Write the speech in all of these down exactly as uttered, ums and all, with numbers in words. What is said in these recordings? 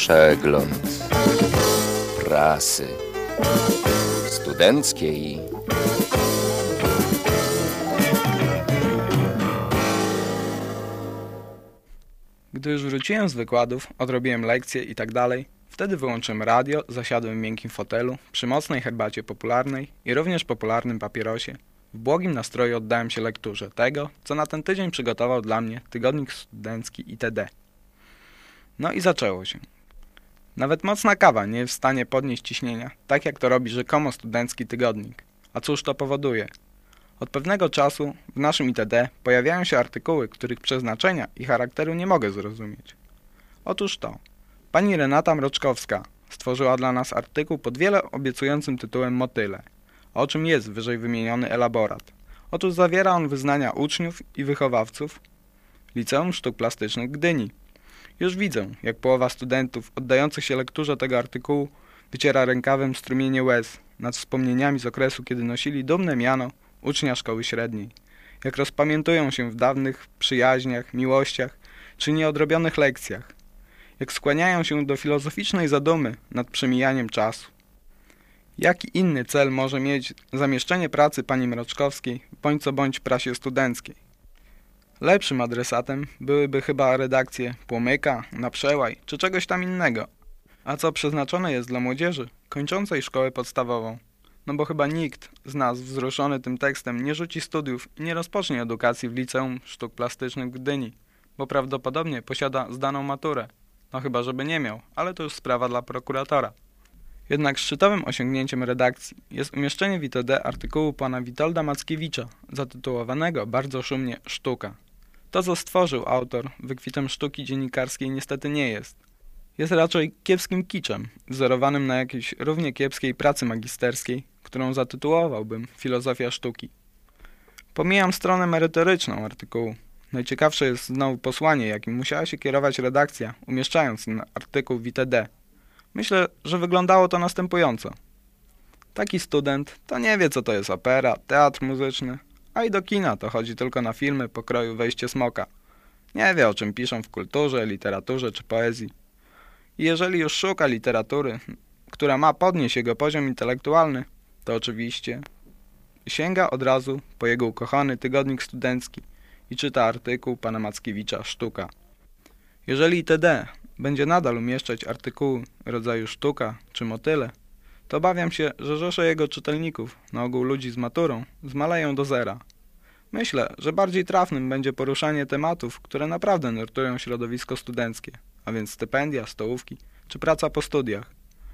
Przegląd prasy studenckiej. Gdy już wróciłem z wykładów, odrobiłem lekcje i tak dalej, wtedy wyłączyłem radio, zasiadłem w miękkim fotelu, przy mocnej herbacie popularnej i również popularnym papierosie. W błogim nastroju oddałem się lekturze tego, co na ten tydzień przygotował dla mnie tygodnik studencki itd. No i zaczęło się. Nawet mocna kawa nie jest w stanie podnieść ciśnienia, tak jak to robi rzekomo studencki tygodnik. A cóż to powoduje? Od pewnego czasu w naszym itd. Pojawiają się artykuły, których przeznaczenia i charakteru nie mogę zrozumieć. Otóż to. Pani Renata Mroczkowska stworzyła dla nas artykuł pod wiele obiecującym tytułem Motyle. O czym jest wyżej wymieniony elaborat? Otóż zawiera on wyznania uczniów i wychowawców Liceum Sztuk Plastycznych Gdyni. Już widzę, jak połowa studentów oddających się lekturze tego artykułu wyciera rękawem strumienie łez nad wspomnieniami z okresu, kiedy nosili dumne miano ucznia szkoły średniej. Jak rozpamiętują się w dawnych przyjaźniach, miłościach czy nieodrobionych lekcjach. Jak skłaniają się do filozoficznej zadumy nad przemijaniem czasu. Jaki inny cel może mieć zamieszczenie pracy pani Mroczkowskiej bądź co bądź prasie studenckiej? Lepszym adresatem byłyby chyba redakcje Płomyka, Na Przełaj czy czegoś tam innego. A co przeznaczone jest dla młodzieży kończącej szkołę podstawową? No bo chyba nikt z nas wzruszony tym tekstem nie rzuci studiów i nie rozpocznie edukacji w Liceum Sztuk Plastycznych w Gdyni, bo prawdopodobnie posiada zdaną maturę. No chyba żeby nie miał, ale to już sprawa dla prokuratora. Jednak szczytowym osiągnięciem redakcji jest umieszczenie w itd. Artykułu pana Witolda Mackiewicza, zatytułowanego bardzo szumnie Sztuka. To, co stworzył autor, wykwitem sztuki dziennikarskiej niestety nie jest. Jest raczej kiepskim kiczem, wzorowanym na jakiejś równie kiepskiej pracy magisterskiej, którą zatytułowałbym Filozofia sztuki. Pomijam stronę merytoryczną artykułu. Najciekawsze jest znowu posłanie, jakim musiała się kierować redakcja, umieszczając ten artykuł w itd. Myślę, że wyglądało to następująco. Taki student to nie wie, co to jest opera, teatr muzyczny, a i do kina to chodzi tylko na filmy pokroju Wejście Smoka. Nie wie, o czym piszą w kulturze, literaturze czy poezji. I jeżeli już szuka literatury, która ma podnieść jego poziom intelektualny, to oczywiście sięga od razu po jego ukochany tygodnik studencki i czyta artykuł pana Mackiewicza Sztuka. Jeżeli itd. będzie nadal umieszczać artykuły rodzaju Sztuka czy Motyle, to obawiam się, że rzesze jego czytelników, na ogół ludzi z maturą, zmaleją do zera. Myślę, że bardziej trafnym będzie poruszanie tematów, które naprawdę nurtują środowisko studenckie, a więc stypendia, stołówki czy praca po studiach,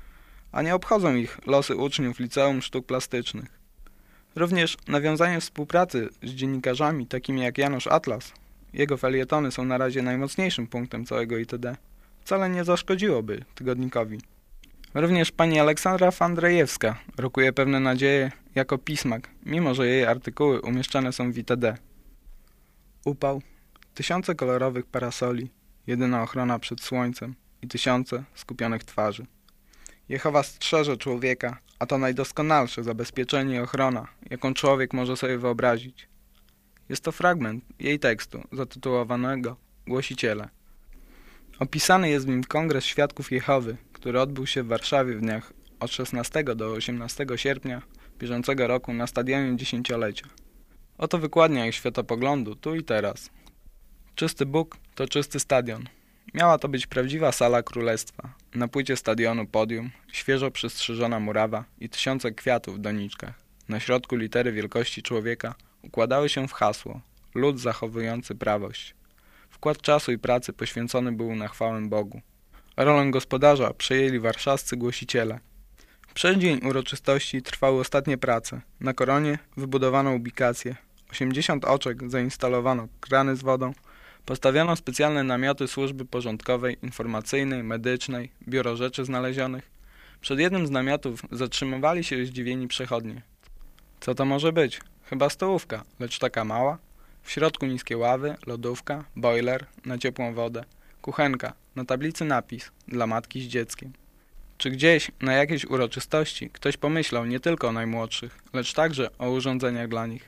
a nie obchodzą ich losy uczniów Liceum Sztuk Plastycznych. Również nawiązanie współpracy z dziennikarzami takimi jak Janusz Atlas, jego felietony są na razie najmocniejszym punktem całego itd., wcale nie zaszkodziłoby tygodnikowi. Również pani Aleksandra Fandrejewska rokuje pewne nadzieje jako pismak, mimo że jej artykuły umieszczane są w itd. Upał, tysiące kolorowych parasoli, jedyna ochrona przed słońcem i tysiące skupionych twarzy. Jehowa strzeże człowieka, a to najdoskonalsze zabezpieczenie i ochrona, jaką człowiek może sobie wyobrazić. Jest to fragment jej tekstu zatytułowanego Głosiciele. Opisany jest w nim Kongres Świadków Jehowy, który odbył się w Warszawie w dniach od szesnastego do osiemnastego sierpnia bieżącego roku na Stadionie Dziesięciolecia. Oto wykładnia ich światopoglądu tu i teraz. Czysty Bóg to czysty stadion. Miała to być prawdziwa sala królestwa. Na płycie stadionu podium, świeżo przystrzyżona murawa i tysiące kwiatów w doniczkach. Na środku litery wielkości człowieka układały się w hasło lud zachowujący prawość. Wkład czasu i pracy poświęcony był na chwałę Bogu. Rolę gospodarza przejęli warszawscy głosiciele. W przeddzień uroczystości trwały ostatnie prace. Na koronie wybudowano ubikację. osiemdziesiąt oczek zainstalowano krany z wodą. Postawiono specjalne namioty służby porządkowej, informacyjnej, medycznej, biuro rzeczy znalezionych. Przed jednym z namiotów zatrzymywali się zdziwieni przechodnie. Co to może być? Chyba stołówka, lecz taka mała. W środku niskie ławy, lodówka, bojler na ciepłą wodę, kuchenka, na tablicy napis dla matki z dzieckiem. Czy gdzieś na jakiejś uroczystości ktoś pomyślał nie tylko o najmłodszych, lecz także o urządzeniach dla nich?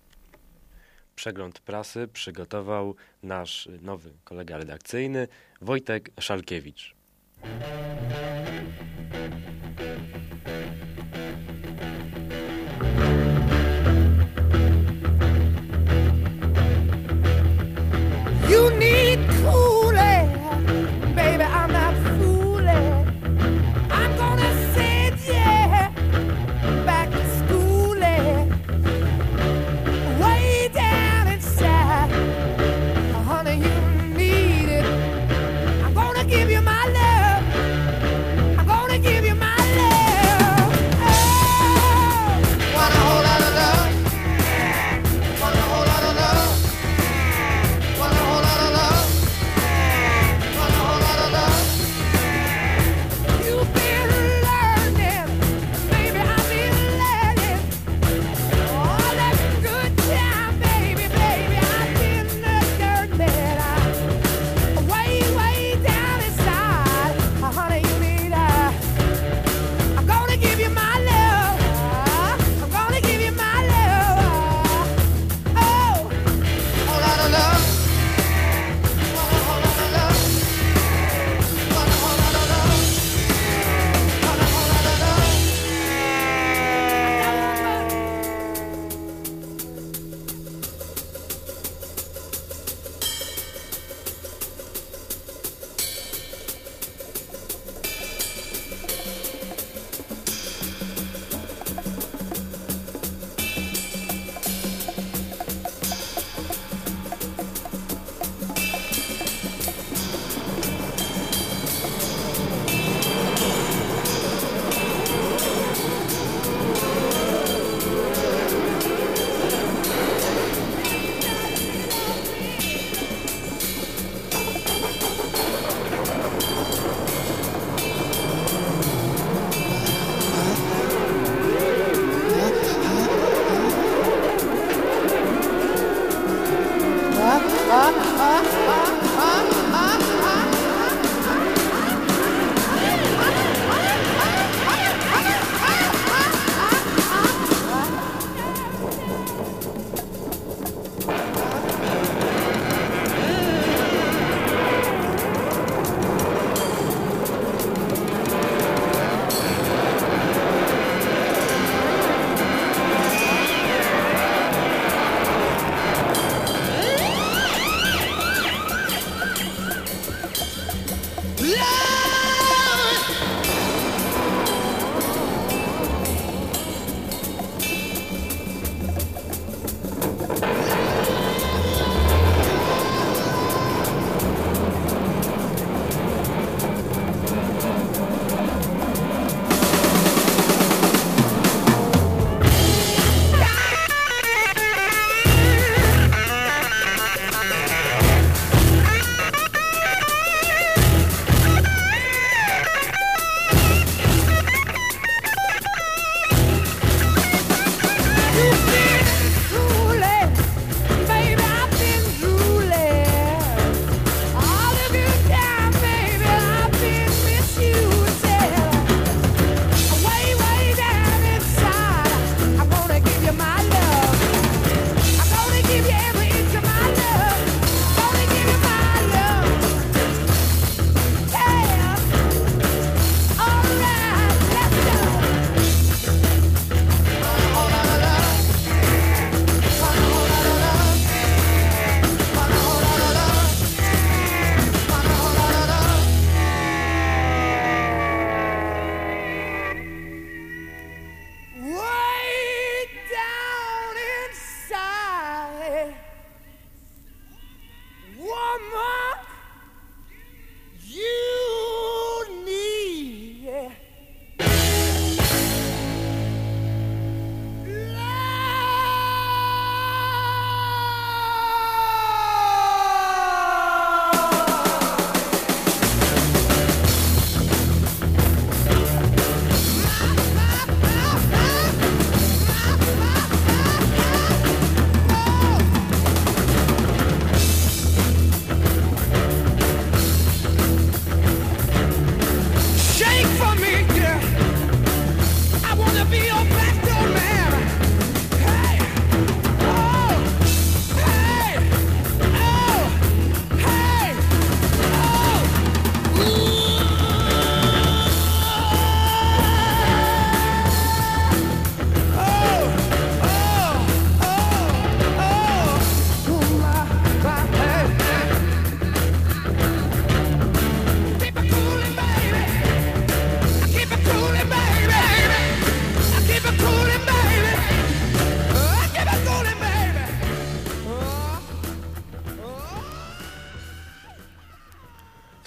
Przegląd prasy przygotował nasz nowy kolega redakcyjny Wojtek Szalkiewicz. You need cooling, baby, I'm not fooling. I'm gonna send you back to school, way down inside. Honey, you need it. I'm gonna give you my love. I'm gonna give you my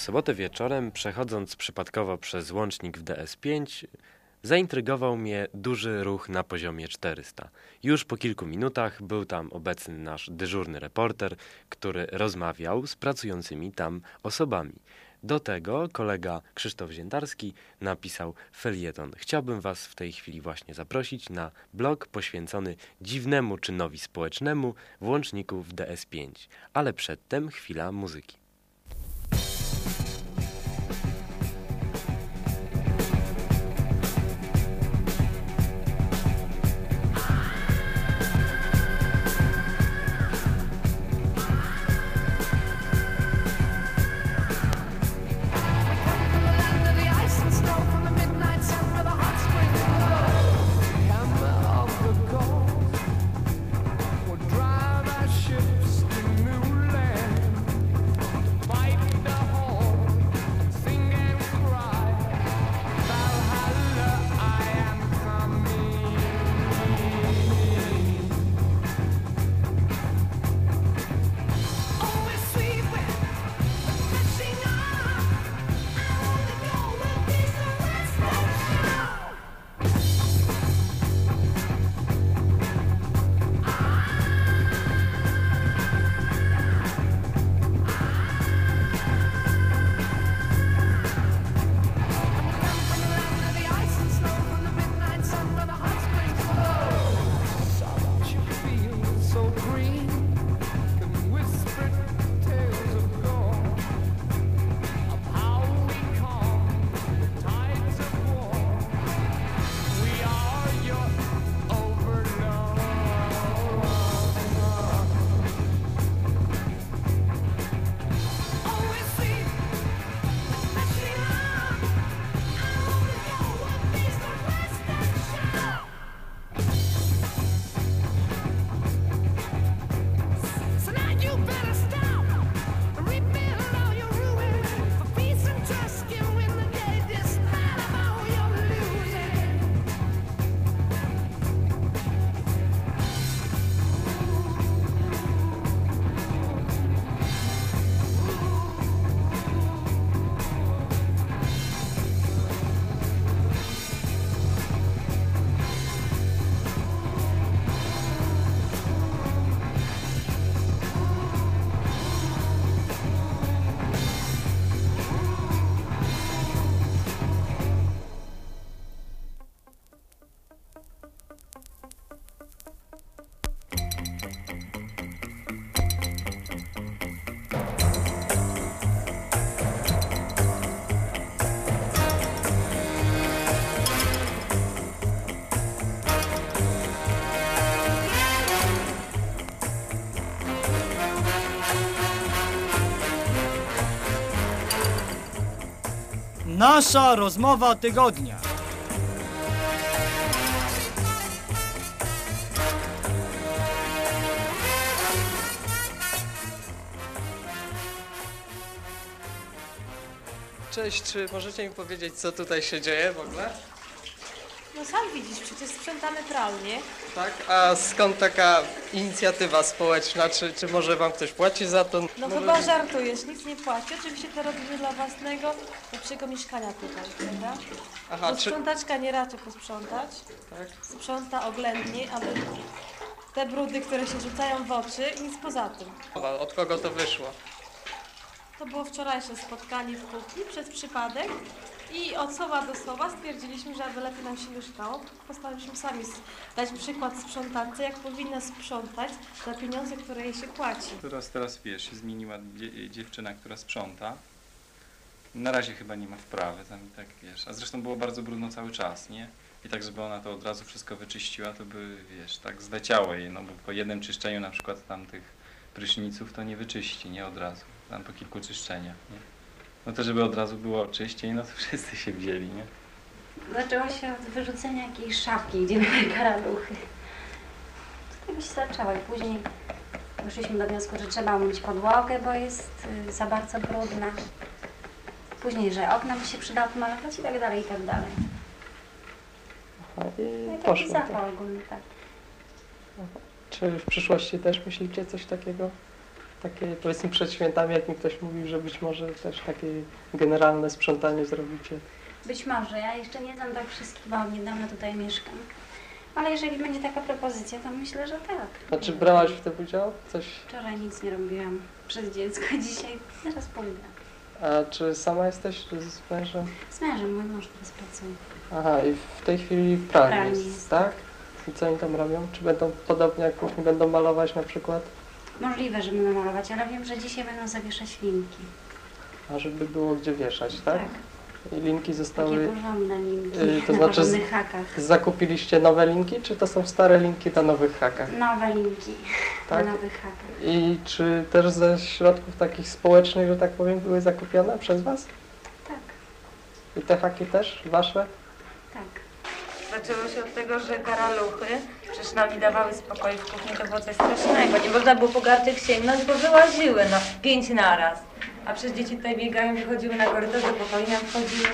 sobotę wieczorem, przechodząc przypadkowo przez łącznik w D S pięć, zaintrygował mnie duży ruch na poziomie czterysta. Już po kilku minutach był tam obecny nasz dyżurny reporter, który rozmawiał z pracującymi tam osobami. Do tego kolega Krzysztof Ziętarski napisał felieton. Chciałbym Was w tej chwili właśnie zaprosić na blog poświęcony dziwnemu czynowi społecznemu w łączniku w D S pięć. Ale przedtem chwila muzyki. Nasza rozmowa tygodnia. Cześć, czy możecie mi powiedzieć, co tutaj się dzieje w ogóle? No sam widzisz, przecież sprzątamy pralnię. Tak? A skąd taka inicjatywa społeczna? Czy, czy może wam ktoś płaci za to? No Może- chyba żartujesz, nic nie płaci. Oczywiście to robimy dla własnego, lepszego mieszkania tutaj, prawda? Aha, Bo czy... sprzątaczka nie raczy posprzątać. Tak? Sprząta oględnie, aby te brudy, które się rzucają w oczy i nic poza tym. Od kogo to wyszło? To było wczorajsze spotkanie w kuchni przez przypadek i od słowa do słowa stwierdziliśmy, że aby lepiej nam się mieszkało, postanowiliśmy sami dać przykład sprzątaczce, jak powinna sprzątać za pieniądze, które jej się płaci. Teraz, teraz wiesz, się zmieniła dzie dziewczyna, która sprząta. Na razie chyba nie ma wprawy, tam i tak wiesz. A zresztą było bardzo brudno cały czas, nie? I tak, żeby ona to od razu wszystko wyczyściła, to by, wiesz, tak zleciało jej, no bo po jednym czyszczeniu na przykład tam tych pryszniców to nie wyczyści, nie od razu. Tam po kilku czyszczeniach, nie? No to żeby od razu było czyściej, no to wszyscy się wzięli, nie? Zaczęło się od wyrzucenia jakiejś szafki, gdzie były karaluchy. To tak się zaczęło i później doszliśmy do wniosku, że trzeba umyć podłogę, bo jest y, za bardzo brudna. Później, że okna by się przydało pomalować i tak dalej, i tak dalej. Aha, i No i taki poszło. zapał Tak. ogólny, tak. Czy w przyszłości też myślicie coś takiego? takie powiedzmy przed świętami, jak mi ktoś mówił, że być może też takie generalne sprzątanie zrobicie. Być może. Ja jeszcze nie znam tak wszystkich, bo niedawno tutaj mieszkam. Ale jeżeli będzie taka propozycja, to myślę, że tak. A czy brałaś w tym udział? Coś? Wczoraj nic nie robiłam przez dziecko, dzisiaj teraz pójdę. A czy sama jesteś z mężem? Z mężem, mój mąż teraz pracuje. Aha, i w tej chwili w pralni Pralni jest, jest, tak? I co oni tam robią? Czy będą podobnie jak kuchni, będą malować na przykład? Możliwe, że będą malować, ale wiem, że dzisiaj będą zawieszać linki. A żeby było gdzie wieszać, tak? Tak. I linki zostały... Takie porządne linki, y, to na znaczy z- porządnych hakach. Zakupiliście nowe linki, czy to są stare linki na nowych hakach? Nowe linki Tak? na nowych hakach. I czy też ze środków takich społecznych, że tak powiem, były zakupione przez Was? Tak, I te haki też wasze? tak. Zaczęło się od tego, że karaluchy przecież nam nie dawały spokoju w kuchni, to było coś strasznego. Nie można było po gartek sięgnąć, bo wyłaziły, no, pięć naraz. A przecież dzieci tutaj biegają, wychodziły na korytarz, do pokoju nam wchodziły.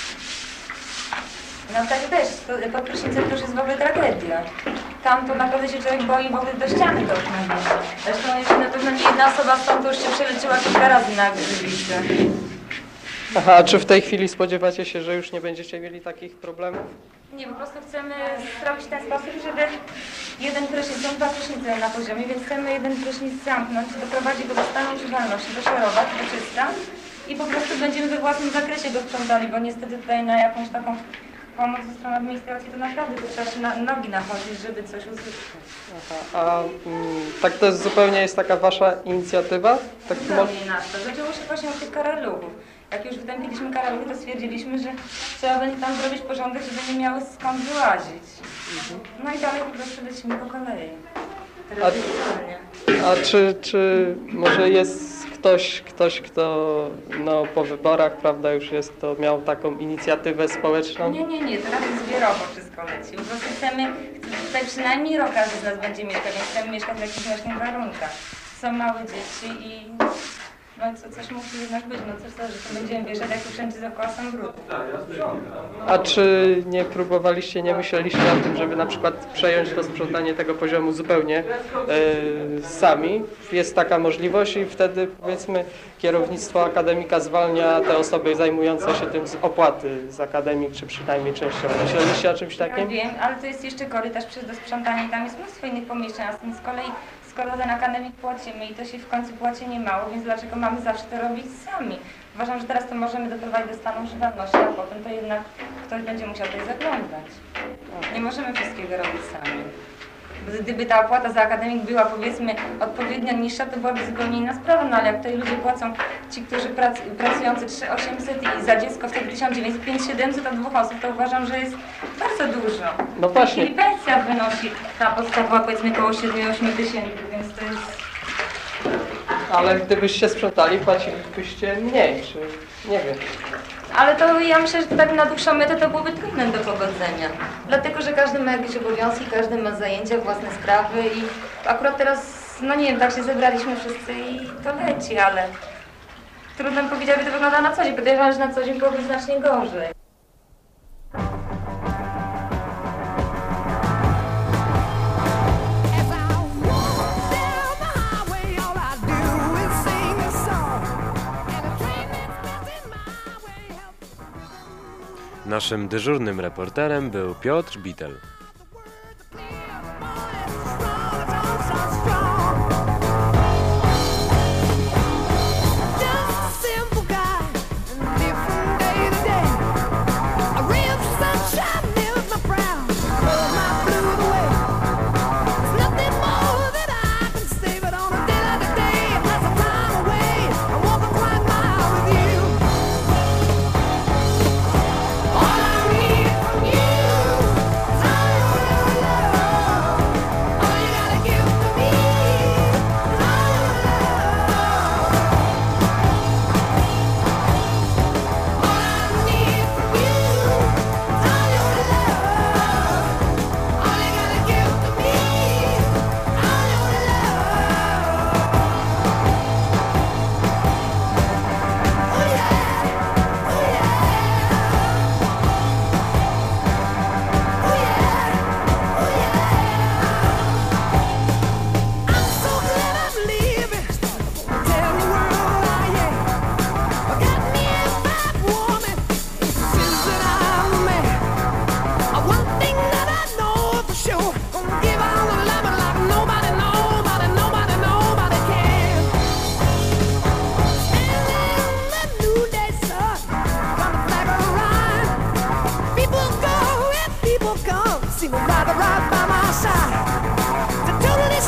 No tak też, to, pod prysznicem to już jest w ogóle tragedia. Tam to naprawdę się człowiek boi w ogóle do ściany do okna. Zresztą jeszcze na pewno nie jedna osoba stąd to już się przeleczyła kilka razy na grzywicę. Aha, a czy w tej chwili spodziewacie się, że już nie będziecie mieli takich problemów? Nie, po prostu chcemy zrobić w ten sposób, żeby jeden prysznic, są dwa prysznice na poziomie, więc chcemy jeden prysznic zamknąć, doprowadzić go do stanu używalności, doszorować, do czysta i po prostu będziemy we własnym zakresie go sprzątali, bo niestety tutaj na jakąś taką pomoc ze strony administracji to naprawdę to trzeba się na nogi nachodzić, żeby coś uzyskać. Aha, a mm, tak to jest zupełnie jest taka wasza inicjatywa? Tak mo- Zupełnie nasze. Zaczęło się właśnie od tych karaluchów. Jak już wydępiliśmy karaluchy, to stwierdziliśmy, że trzeba będzie tam zrobić porządek, żeby nie miały skąd wyłazić. No i dalej po prostu lecimy po kolei. Tradycyjnie. A czy, czy może jest ktoś, ktoś, kto no, po wyborach, prawda, już jest, kto miał taką inicjatywę społeczną? Nie, nie, nie, teraz jest zbiorowo wszystko leci. Po prostu chcemy, tutaj przynajmniej rok każdy z nas będzie mieszkać, więc chcemy mieszkać w jakichś właśnie warunkach. Są małe dzieci i no co, coś musi jednak być, no coś to, że to będziemy wieszać, jak tu wszędzie dookoła są brudy. A czy nie próbowaliście, nie myśleliście o tym, żeby na przykład przejąć to sprzątanie tego poziomu zupełnie e, sami? Jest taka możliwość i wtedy powiedzmy kierownictwo akademika zwalnia te osoby zajmujące się tym z opłaty z akademik, czy przynajmniej częściowo. Myśleliście o czymś Ja takim? wiem, ale to jest jeszcze korytarz przez do sprzątania i tam jest mnóstwo innych pomieszczeń, a z tym z kolei skoro ten akademik płacimy i to się w końcu płaci niemało, więc dlaczego mamy zawsze to robić sami? Uważam, że teraz to możemy doprowadzić do stanu używalności, a potem to jednak ktoś będzie musiał tutaj zaglądać. Nie możemy wszystkiego robić sami. Gdyby ta opłata za akademik była powiedzmy odpowiednio niższa, to byłaby zupełnie inna sprawa, no ale jak tutaj ludzie płacą, ci, którzy prac, pracujący trzy tysiące osiemset i za dziecko wtedy tysiąc dziewięćset, pięć tysięcy siedemset od dwóch osób, to uważam, że jest bardzo dużo. No właśnie. I pensja wynosi, ta podstawowa powiedzmy około siedem do ośmiu tysięcy, więc to jest... Ale gdybyście sprzątali, płacilibyście mniej, czy nie wiem. Ale to ja myślę, że tak na dłuższą metę to byłoby trudne do pogodzenia. Dlatego, że każdy ma jakieś obowiązki, każdy ma zajęcia, własne sprawy i akurat teraz, no nie wiem, tak się zebraliśmy wszyscy i to leci, ale trudno mi powiedzieć, jak to wygląda na co dzień. Podejrzewam, że na co dzień byłoby znacznie gorzej. Naszym dyżurnym reporterem był Piotr Bitel. All I need from you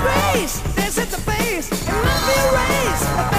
trace. They set the pace and not be erased.